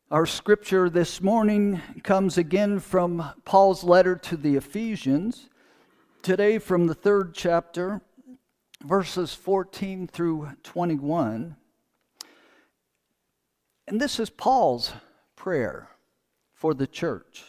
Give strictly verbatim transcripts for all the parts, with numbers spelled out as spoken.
Our scripture this morning comes again from Paul's letter to the Ephesians. Today from the third chapter, verses fourteen through twenty-one. And this is Paul's prayer for the church.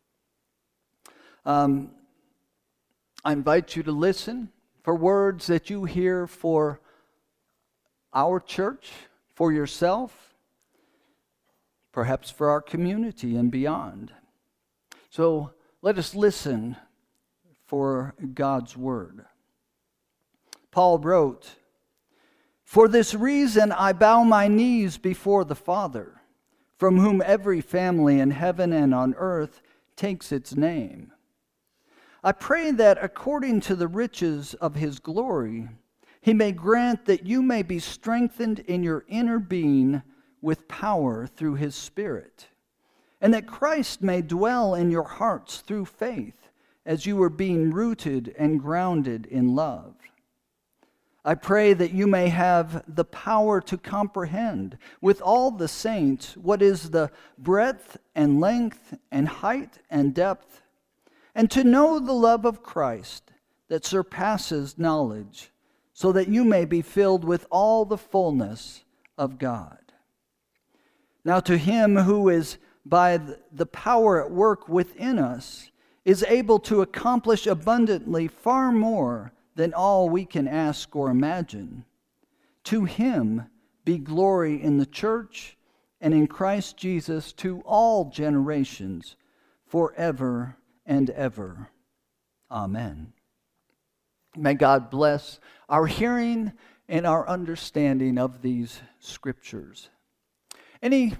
Um, I invite you to listen for words that you hear for our church, for yourself, perhaps for our community and beyond. So let us listen for God's word. Paul wrote, "For this reason I bow my knees before the Father, from whom every family in heaven and on earth takes its name. I pray that according to the riches of his glory, he may grant that you may be strengthened in your inner being with power through his Spirit, and that Christ may dwell in your hearts through faith, as you are being rooted and grounded in love. I pray that you may have the power to comprehend with all the saints what is the breadth and length and height and depth, and to know the love of Christ that surpasses knowledge, so that you may be filled with all the fullness of God. Now to him who is by the power at work within us is able to accomplish abundantly far more than all we can ask or imagine. To him be glory in the church and in Christ Jesus to all generations, forever and ever. Amen." May God bless our hearing and our understanding of these scriptures. Any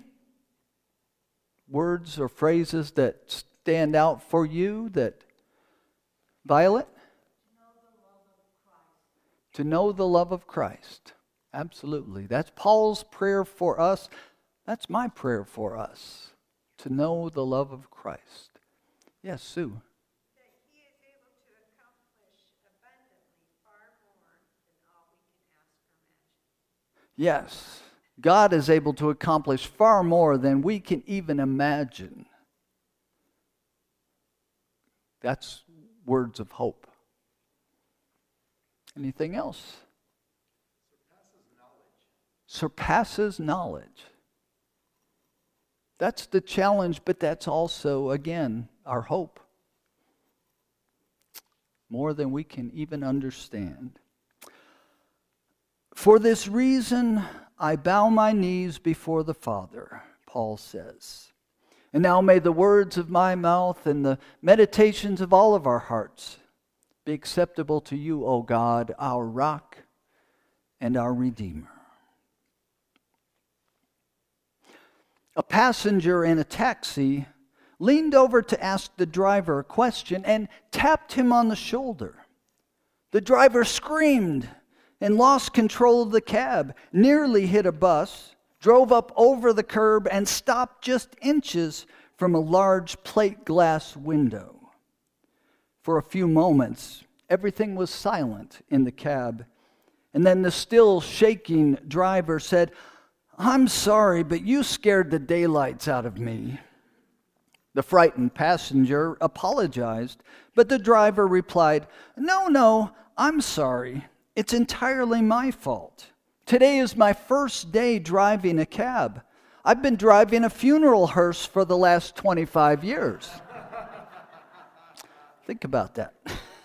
words or phrases that stand out for you that, Violet? To know the love of Christ. Absolutely. That's Paul's prayer for us. That's my prayer for us. To know the love of Christ. Yes, Sue. That he is able to accomplish abundantly far more than all we can ask or imagine. Yes. God is able to accomplish far more than we can even imagine. That's words of hope. Anything else? Surpasses knowledge. Surpasses knowledge. That's the challenge, but that's also, again, our hope. More than we can even understand. For this reason, I bow my knees before the Father, Paul says. And now may the words of my mouth and the meditations of all of our hearts be acceptable to you, O God, our rock and our Redeemer. A passenger in a taxi leaned over to ask the driver a question and tapped him on the shoulder. The driver screamed and lost control of the cab, nearly hit a bus, drove up over the curb, and stopped just inches from a large plate glass window. For a few moments, everything was silent in the cab, and then the still shaking driver said, "I'm sorry, but you scared the daylights out of me." The frightened passenger apologized, but the driver replied, "No, no, I'm sorry. It's entirely my fault. Today is my first day driving a cab. I've been driving a funeral hearse for the last twenty-five years. Think about that.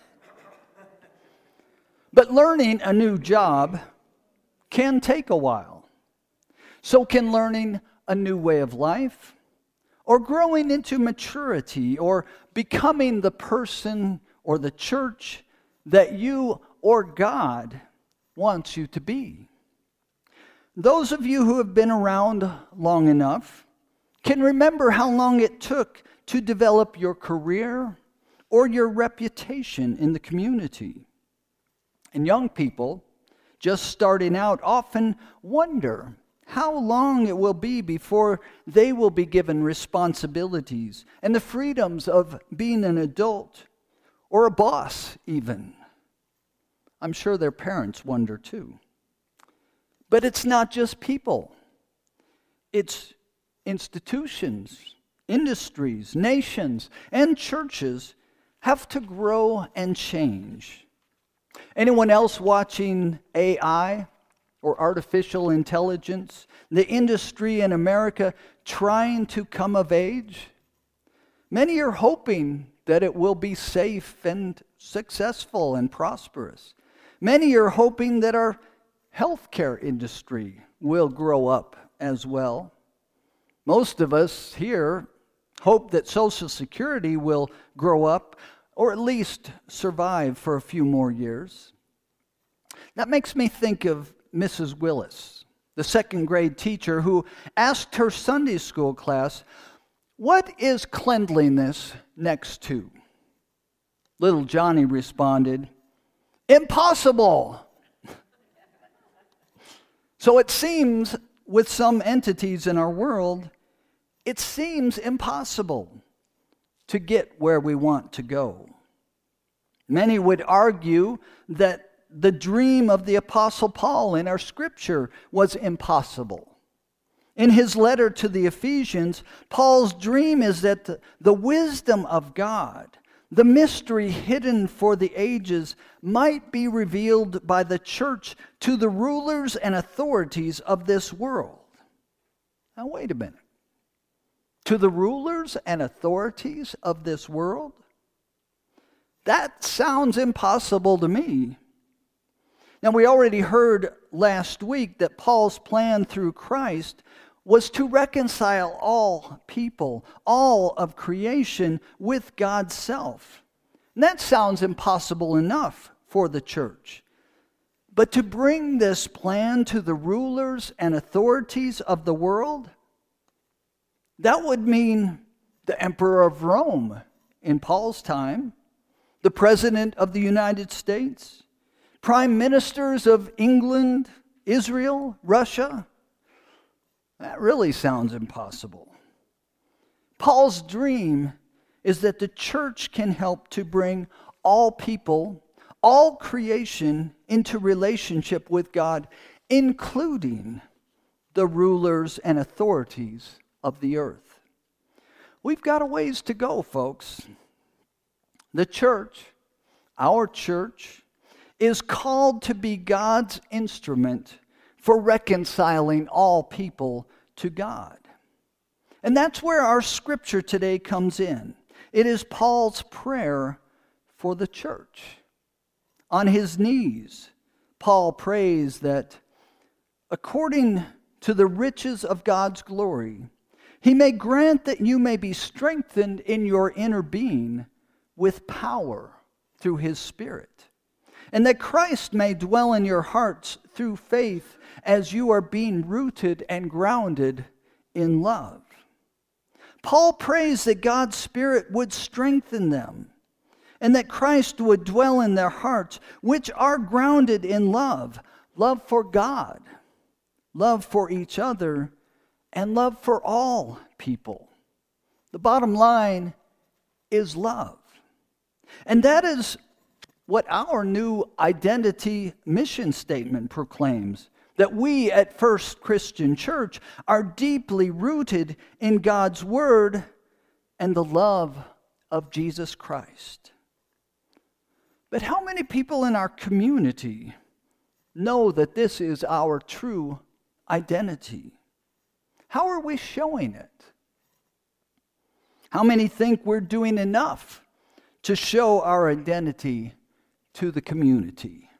But learning a new job can take a while. So can learning a new way of life, or growing into maturity, or becoming the person or the church that you or God wants you to be. Those of you who have been around long enough can remember how long it took to develop your career or your reputation in the community. And young people, just starting out, often wonder how long it will be before they will be given responsibilities and the freedoms of being an adult or a boss even. I'm sure their parents wonder too. But it's not just people. It's institutions, industries, nations, and churches have to grow and change. Anyone else watching A I or artificial intelligence, the industry in America trying to come of age? Many are hoping that it will be safe and successful and prosperous. Many are hoping that our healthcare industry will grow up as well. Most of us here hope that Social Security will grow up or at least survive for a few more years. That makes me think of Missus Willis, the second grade teacher who asked her Sunday school class, "What is cleanliness next to?" Little Johnny responded, "Impossible." So it seems with some entities in our world, it seems impossible to get where we want to go. Many would argue that the dream of the Apostle Paul in our scripture was impossible. In his letter to the Ephesians, Paul's dream is that the, the wisdom of God, the mystery hidden for the ages, might be revealed by the church to the rulers and authorities of this world. Now, wait a minute. To the rulers and authorities of this world? That sounds impossible to me. Now, we already heard last week that Paul's plan through Christ was to reconcile all people, all of creation, with God's self. And that sounds impossible enough for the church. But to bring this plan to the rulers and authorities of the world, that would mean the Emperor of Rome in Paul's time, the President of the United States, Prime Ministers of England, Israel, Russia. That really sounds impossible. Paul's dream is that the church can help to bring all people, all creation into relationship with God, including the rulers and authorities of the earth. We've got a ways to go, folks. The church, our church, is called to be God's instrument for reconciling all people to God. And that's where our scripture today comes in. It is Paul's prayer for the church. On his knees, Paul prays that according to the riches of God's glory, he may grant that you may be strengthened in your inner being with power through his Spirit, and that Christ may dwell in your hearts through faith as you are being rooted and grounded in love. Paul prays that God's Spirit would strengthen them, and that Christ would dwell in their hearts, which are grounded in love, love for God, love for each other, and love for all people. The bottom line is love. And that is what our new identity mission statement proclaims, that we at First Christian Church are deeply rooted in God's Word and the love of Jesus Christ. But how many people in our community know that this is our true identity? How are we showing it? How many think we're doing enough to show our identity to the community?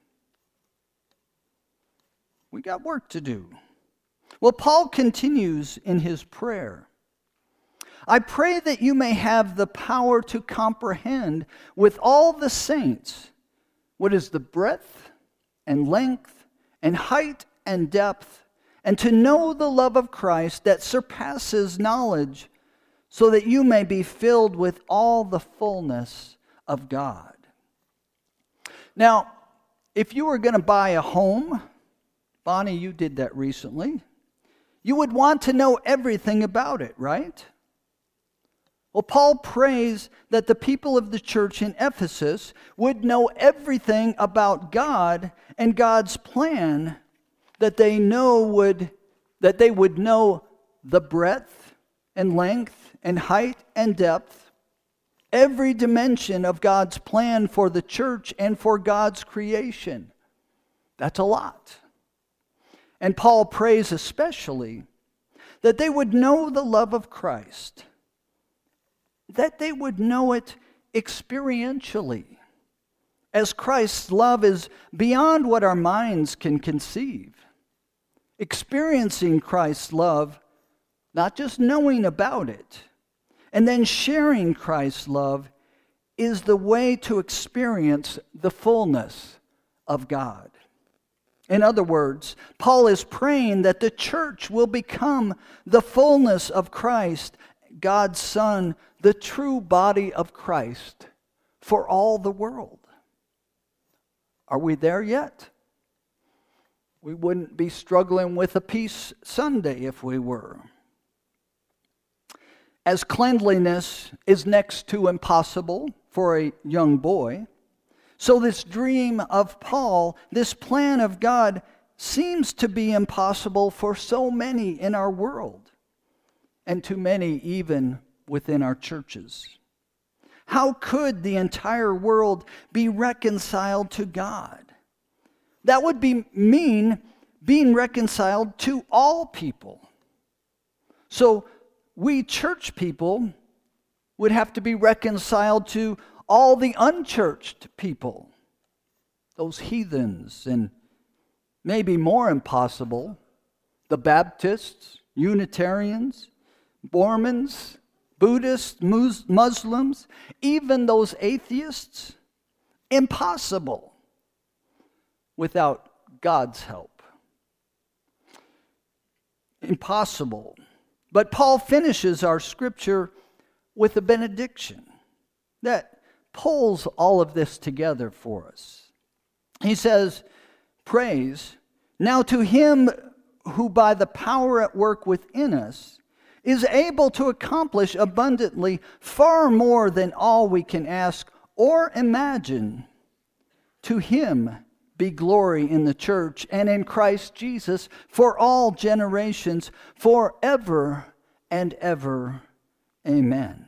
We got work to do. Well, Paul continues in his prayer. I pray that you may have the power to comprehend with all the saints what is the breadth and length and height and depth, and to know the love of Christ that surpasses knowledge, so that you may be filled with all the fullness of God. Now, if you were going to buy a home, Bonnie, you did that recently, you would want to know everything about it, right? Well, Paul prays that the people of the church in Ephesus would know everything about God and God's plan, that they know would that they would know the breadth and length and height and depth, every dimension of God's plan for the church and for God's creation. That's a lot. And Paul prays especially that they would know the love of Christ, that they would know it experientially, as Christ's love is beyond what our minds can conceive. Experiencing Christ's love, not just knowing about it, and then sharing Christ's love is the way to experience the fullness of God. In other words, Paul is praying that the church will become the fullness of Christ, God's Son, the true body of Christ for all the world. Are we there yet? We wouldn't be struggling with a peace Sunday if we were. As cleanliness is next to impossible for a young boy, so this dream of Paul, this plan of God, seems to be impossible for so many in our world, and to many even within our churches. How could the entire world be reconciled to God? That would be mean being reconciled to all people. So we church people would have to be reconciled to all the unchurched people, those heathens, and maybe more impossible, the Baptists, Unitarians, Mormons, Buddhists, Muslims, even those atheists. Impossible without God's help. Impossible. But Paul finishes our scripture with a benediction that pulls all of this together for us. He says, "Praise now to him who by the power at work within us is able to accomplish abundantly far more than all we can ask or imagine. To him be glory in the church and in Christ Jesus for all generations, forever and ever. Amen."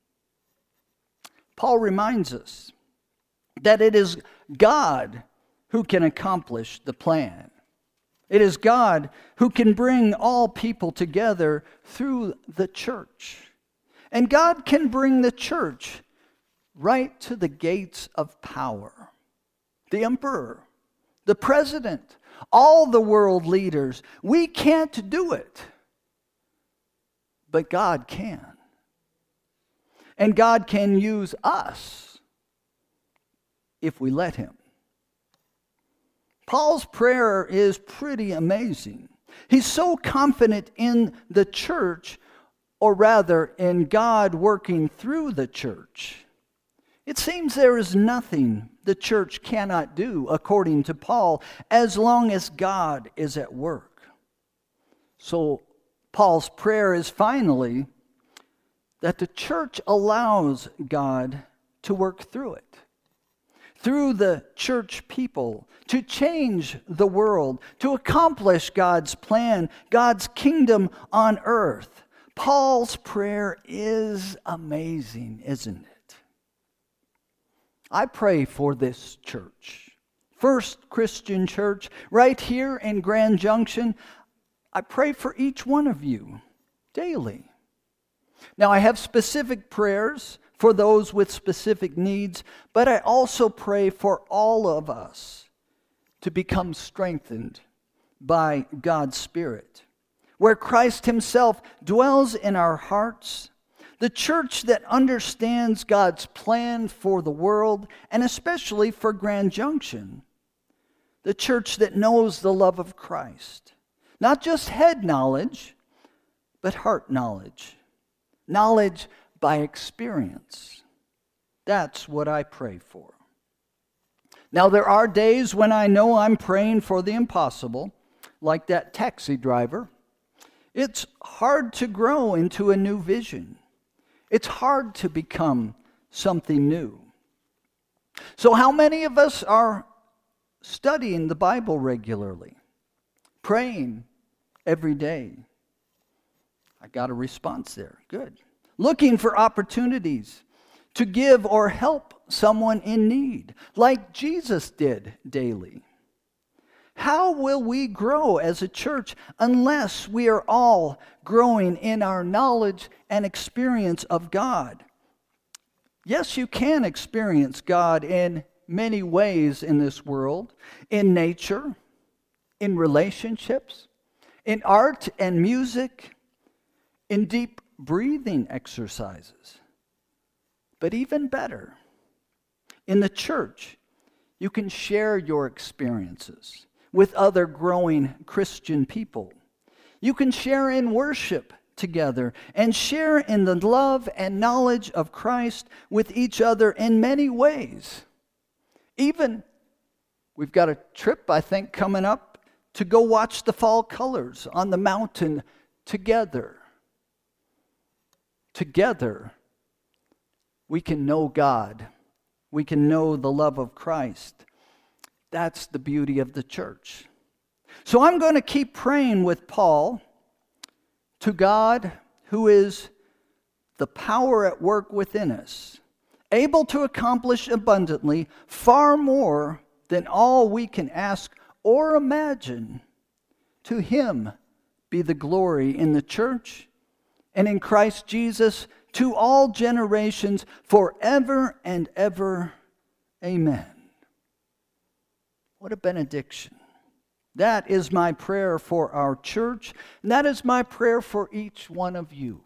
Paul reminds us that it is God who can accomplish the plan. It is God who can bring all people together through the church. And God can bring the church right to the gates of power. The emperor, the president, all the world leaders. We can't do it, but God can. And God can use us if we let him. Paul's prayer is pretty amazing. He's so confident in the church, or rather in God working through the church. It seems there is nothing the church cannot do, according to Paul, as long as God is at work. So Paul's prayer is finally that the church allows God to work through it, through the church people, to change the world, to accomplish God's plan, God's kingdom on earth. Paul's prayer is amazing, isn't it? I pray for this church, First Christian Church, right here in Grand Junction. I pray for each one of you daily. Now, I have specific prayers for those with specific needs, but I also pray for all of us to become strengthened by God's Spirit, where Christ himself dwells in our hearts, the church that understands God's plan for the world, and especially for Grand Junction, the church that knows the love of Christ, not just head knowledge, but heart knowledge. Knowledge by experience. That's what I pray for. Now, there are days when I know I'm praying for the impossible, like that taxi driver. It's hard to grow into a new vision. It's hard to become something new. So how many of us are studying the Bible regularly, praying every day? I got a response there. Good. Looking for opportunities to give or help someone in need, like Jesus did daily. How will we grow as a church unless we are all growing in our knowledge and experience of God? Yes, you can experience God in many ways in this world, in nature, in relationships, in art and music, in deep breathing exercises. But even better, in the church, you can share your experiences with other growing Christian people. You can share in worship together and share in the love and knowledge of Christ with each other in many ways. Even, we've got a trip, I think, coming up to go watch the fall colors on the mountain together. Together, we can know God. We can know the love of Christ. That's the beauty of the church. So I'm going to keep praying with Paul to God, who is the power at work within us, able to accomplish abundantly far more than all we can ask or imagine. To him be the glory in the church and in Christ Jesus to all generations forever and ever. Amen. What a benediction. That is my prayer for our church, and that is my prayer for each one of you.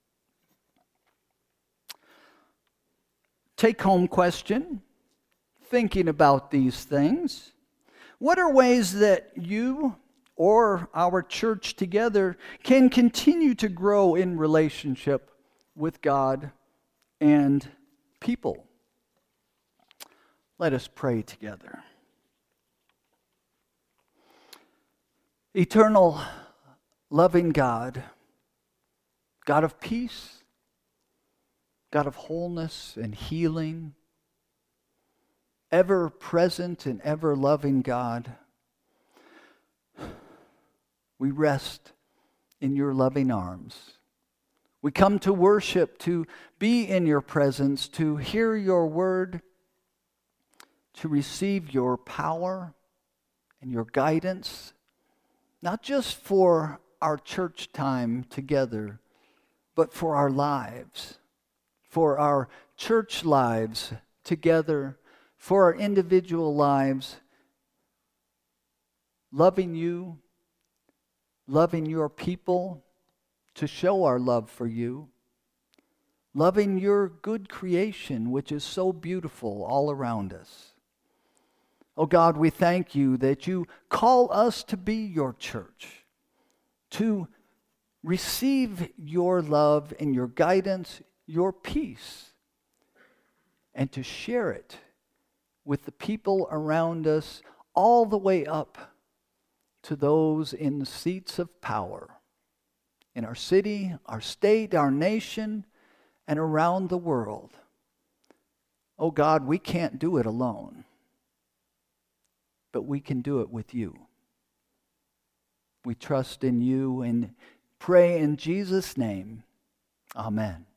Take-home question, thinking about these things. What are ways that you or our church together can continue to grow in relationship with God and people? Let us pray together. Eternal, loving God, God of peace, God of wholeness and healing, ever present and ever loving God, we rest in your loving arms. We come to worship, to be in your presence, to hear your word, to receive your power and your guidance, not just for our church time together, but for our lives, for our church lives together, for our individual lives, loving you, loving your people, to show our love for you, loving your good creation, which is so beautiful all around us. Oh God, we thank you that you call us to be your church, to receive your love and your guidance, your peace, and to share it with the people around us all the way up to those in the seats of power in our city, our state, our nation, and around the world. Oh God, we can't do it alone, but we can do it with you. We trust in you and pray in Jesus' name. Amen.